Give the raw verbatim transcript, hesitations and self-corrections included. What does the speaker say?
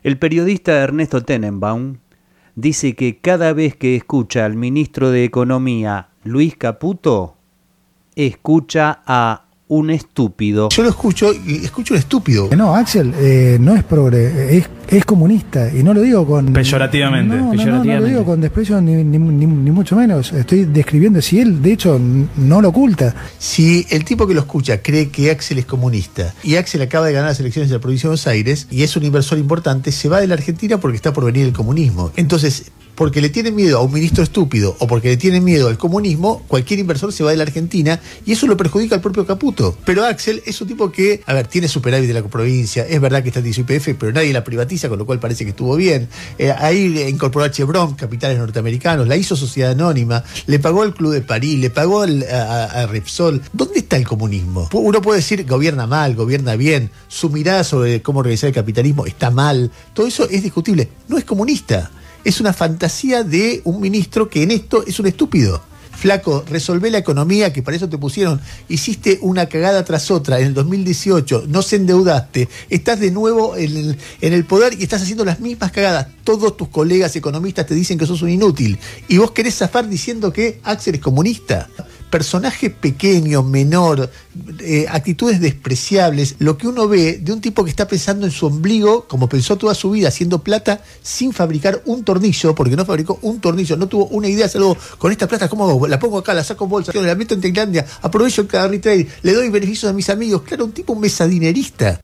El periodista Ernesto Tenenbaum dice que cada vez que escucha al ministro de Economía, Luis Caputo, escucha a un estúpido. Yo lo escucho y escucho un estúpido. No, Axel eh, no es progre, es, es comunista. Y no lo digo con... Peyorativamente. No, no, peyorativamente. no, no lo digo con desprecio ni, ni, ni, ni mucho menos. Estoy describiendo si él, de hecho, no lo oculta. Si el tipo que lo escucha cree que Axel es comunista y Axel acaba de ganar las elecciones de la provincia de Buenos Aires y es un inversor importante, se va de la Argentina porque está por venir el comunismo. Entonces, porque le tienen miedo a un ministro estúpido o porque le tienen miedo al comunismo, cualquier inversor se va de la Argentina y eso lo perjudica al propio Caputo. Pero Axel es un tipo que, a ver, tiene superávit de la provincia, es verdad que está en Y P F, pero nadie la privatiza, con lo cual parece que estuvo bien. Eh, ahí incorporó a Chevron, capitales norteamericanos, la hizo sociedad anónima, le pagó el Club de París, le pagó el, a, a Repsol. ¿Dónde está el comunismo? Uno puede decir gobierna mal, gobierna bien, su mirada sobre cómo organizar el capitalismo está mal, todo eso es discutible. No es comunista. Es una fantasía de un ministro que en esto es un estúpido. Flaco, resolvé la economía, que para eso te pusieron. Hiciste una cagada tras otra en el dos mil dieciocho, no se endeudaste, estás de nuevo en el, en el poder y estás haciendo las mismas cagadas. Todos tus colegas economistas te dicen que sos un inútil. Y vos querés zafar diciendo que Axel es comunista. Personaje pequeño, menor, eh, actitudes despreciables, lo que uno ve de un tipo que está pensando en su ombligo, como pensó toda su vida, haciendo plata sin fabricar un tornillo, porque no fabricó un tornillo, no tuvo una idea de hacer algo con esta plata, ¿cómo hago? La pongo acá, la saco en bolsa, la meto en Tailandia, aprovecho el carry trade, le doy beneficios a mis amigos. Claro, un tipo mesadinerista.